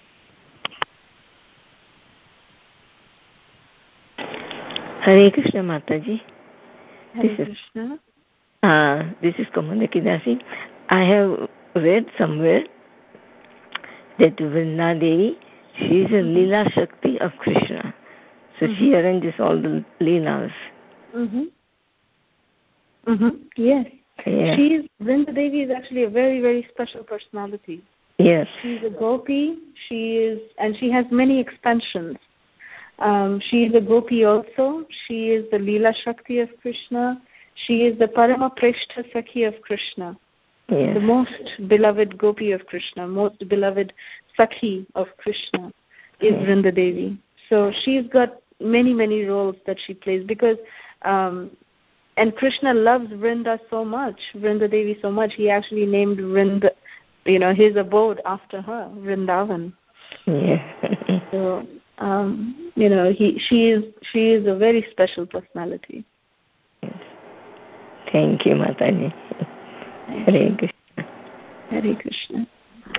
Hare Krishna, Mataji. Hare this Krishna. Is, uh, this is Kamalaki Dasi. I have read somewhere that Vrinda Devi, she is a Leela Shakti of Krishna. So mm-hmm. she arranges all the Leelas. Mm-hmm. Mm-hmm. Yes. Yeah. She's, Vrinda Devi is actually a very, very special personality. Yes. She's a gopi. She is, and she has many expansions. Um, she is a gopi also. She is the Leela Shakti of Krishna. She is the Parama Preshta Sakhi of Krishna. Yes. The most beloved gopi of Krishna, most beloved Sakhi of Krishna is yes. Vrinda Devi. So she's got many, many roles that she plays because, um, and Krishna loves Vrinda so much, Vrinda Devi so much, he actually named Vrinda, you know, his abode after her, Vrindavan. Yeah. So, um, you know, he, she is, she is a very special personality. Yes. Thank you, Mataji. Hare Krishna. Hare Krishna.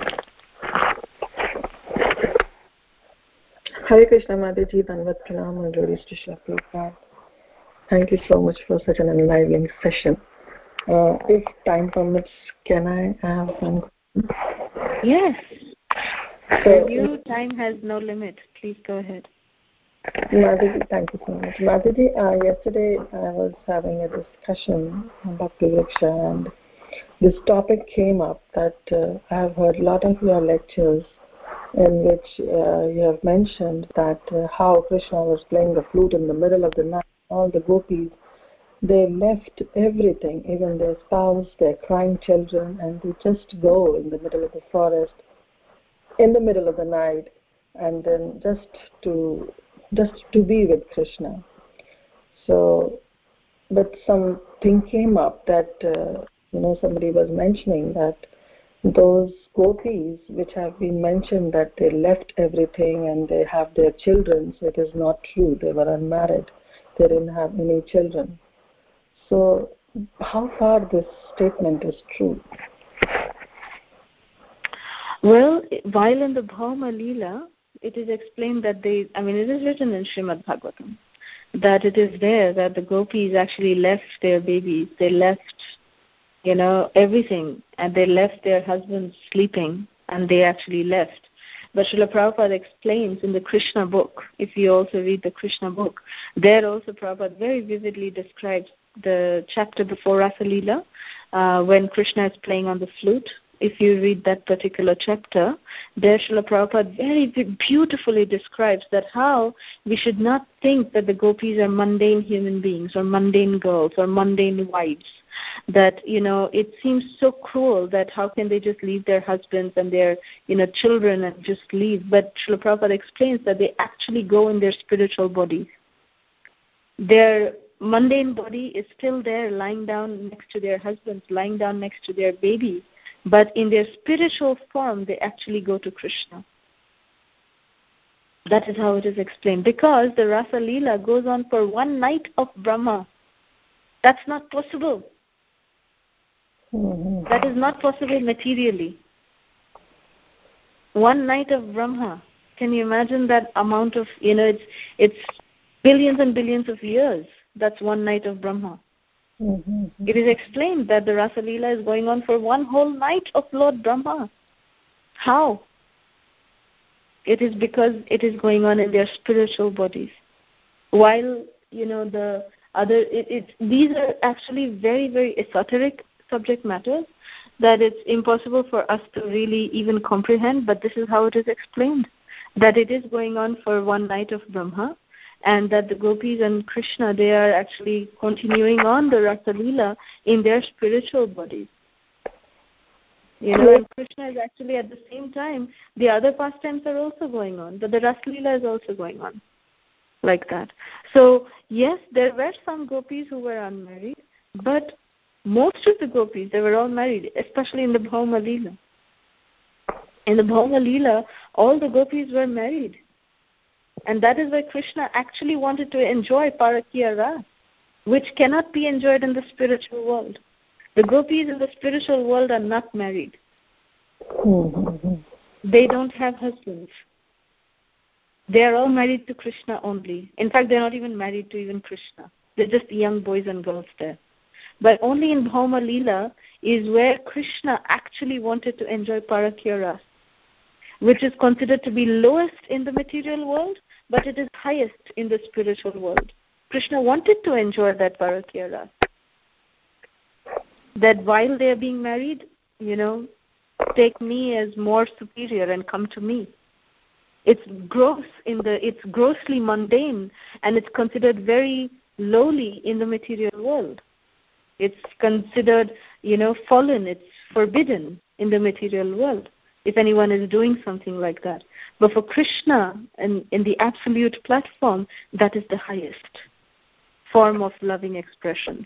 Hare Krishna, Mataji. Dhanvat Pranam and Glories to Srila Prabhupada. Thank you so much for such an enlightening session. Uh, if time permits, can I have one question? Yes. So, you, time has no limit. Please go ahead. Mataji, thank you so much. Mataji, uh, yesterday I was having a discussion on Bhakti Vriksha, and this topic came up that uh, I have heard a lot of your lectures in which uh, you have mentioned that uh, how Krishna was playing the flute in the middle of the night. All the gopis, they left everything, even their spouse, their crying children, and they just go in the middle of the forest, in the middle of the night, and then just to just to be with Krishna. So, but something came up that uh, you know somebody was mentioning that those gopis which have been mentioned that they left everything and they have their children, so it is not true. They were unmarried. They didn't have any children. So, how far this statement is true? Well, while in the Bhauma Leela, it is explained that they, I mean, it is written in Srimad Bhagavatam, that it is there that the gopis actually left their babies, they left, you know, everything, and they left their husbands sleeping, and they actually left. But Srila Prabhupada explains in the Krishna book, if you also read the Krishna book, there also Prabhupada very vividly describes the chapter before Rasa Leela, uh, when Krishna is playing on the flute. If you read that particular chapter, there Srila Prabhupada very beautifully describes that how we should not think that the gopis are mundane human beings or mundane girls or mundane wives. That, you know, it seems so cruel that how can they just leave their husbands and their, you know, children and just leave. But Srila Prabhupada explains that they actually go in their spiritual bodies. Their mundane body is still there, lying down next to their husbands, lying down next to their babies. But in their spiritual form, they actually go to Krishna. That is how it is explained. Because the Rasa Leela goes on for one night of Brahma. That's not possible. Mm-hmm. That is not possible materially. One night of Brahma. Can you imagine that amount of, you know, it's, it's billions and billions of years. That's one night of Brahma. Mm-hmm. It is explained that the Rasa Leela is going on for one whole night of Lord Brahma. How? It is because it is going on in their spiritual bodies. While, you know, the other, it, it, these are actually very, very esoteric subject matters that it's impossible for us to really even comprehend, but this is how it is explained. That it is going on for one night of Brahma. And that the gopis and Krishna, they are actually continuing on the Rasa Leela in their spiritual bodies. You know, and Krishna is actually at the same time, the other pastimes are also going on, but the Rasa Leela is also going on like that. So, yes, there were some gopis who were unmarried, but most of the gopis, they were all married, especially in the Bhauma Leela. In the Bhauma Leela, all the gopis were married. And that is why Krishna actually wanted to enjoy Parakya Ras, which cannot be enjoyed in the spiritual world. The gopis in the spiritual world are not married. Mm-hmm. They don't have husbands. They are all married to Krishna only. In fact, they're not even married to even Krishna. They're just young boys and girls there. But only in Bhauma Leela is where Krishna actually wanted to enjoy Parakya Ras, which is considered to be lowest in the material world, but it is highest in the spiritual world. Krishna wanted to enjoy that Parakya Ras. That while they are being married, you know, take me as more superior and come to me. it's gross in the, it's grossly mundane, and it's considered very lowly in the material world. It's considered, you know, fallen. It's forbidden in the material world if anyone is doing something like that. But for Krishna, in, in the absolute platform, that is the highest form of loving expressions.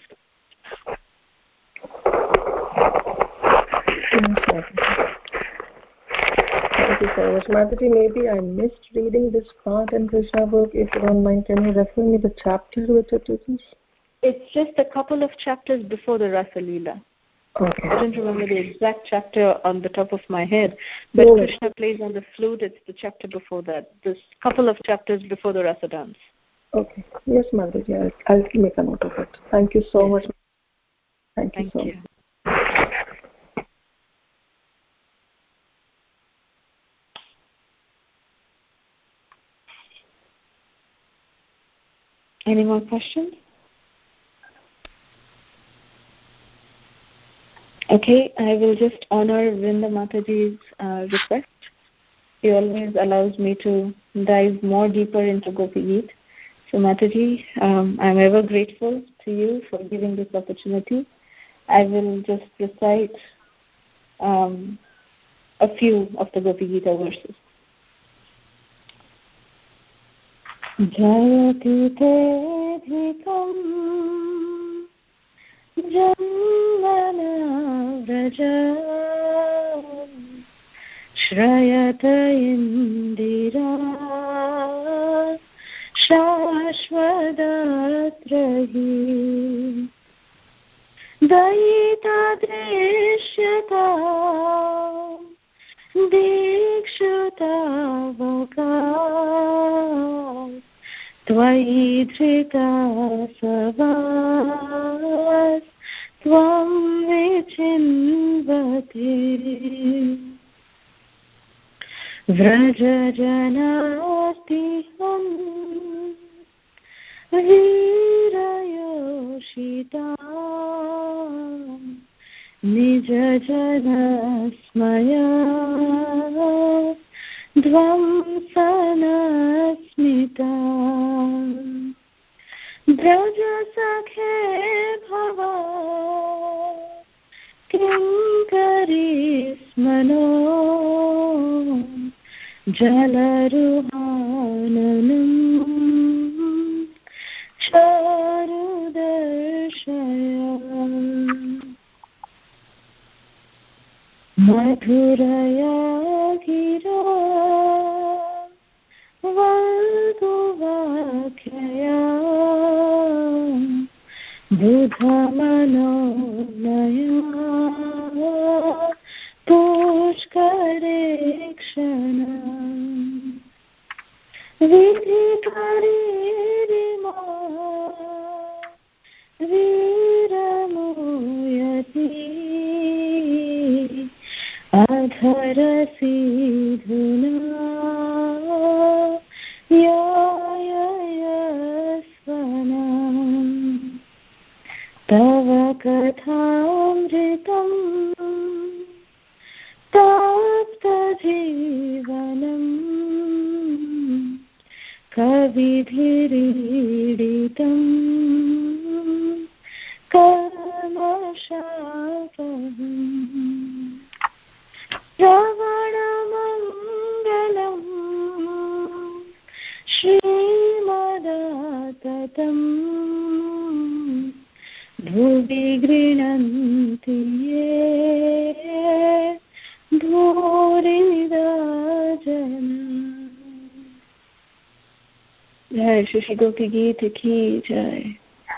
Thank you so much. Mataji, maybe I missed reading this part in Krishna book. If you don't mind, can you refer me the chapter which it is? It's just a couple of chapters before the Rasa Leela. Okay. I don't remember the exact chapter on the top of my head, but no. Krishna plays on the flute. It's the chapter before that. This couple of chapters before the Rasa dance. Okay. Yes, Mataji, I'll, I'll make a note of it. Thank you so yes. much. Thank you Thank so you. much. Any more questions? Okay, I will just honor Vrinda Mataji's uh, request. She always allows me to dive more deeper into Gopi Geet. So Mataji, um, I'm ever grateful to you for giving this opportunity. I will just recite um, a few of the Gopi Gita verses. Jayati te dhikam Jammana vraja Shrayata indira Shashvadatrahi Dayita drishyata Dikshuta vaka Tvayi dhrita savas Tvam vichinvati Vraja janastiham Virayoshita Nija janasmaya Dvam sanasmita Braja sakhe bhava Kim karismano Jalaruhananam Charudarshaya Madhuraya gira Valguvakya Budhamanonaya Pushkarekshana Vidhikaririma Viramuyati Adharasidhuna Yayayasvanam Tava kathamritam Tapta jivanam Kavidhiriditam Karmashapaham Ravanamangalam Srimadatam Bhuvi grinanti ye Bhurida jana. Jai Shri Gopi Geet ki jai.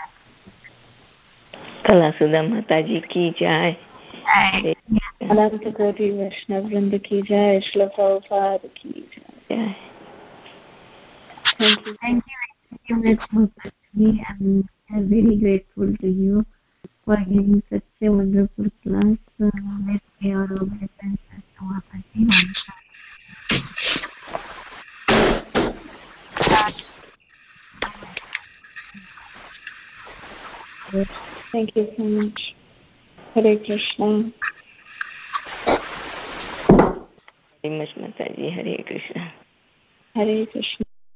Kalasudha Mataji ki jai. Ananta Koti Vaishnav Vrinda ki jai. Shri Prabhupada ki jai. Thank you. Thank you. Thank you very much. I'm very grateful to you for giving such a wonderful class. Uh, let's pay our obeisance to Mataji. Thank you so much. Hare Krishna. Very much, Mataji. Hare Krishna. Hare Krishna.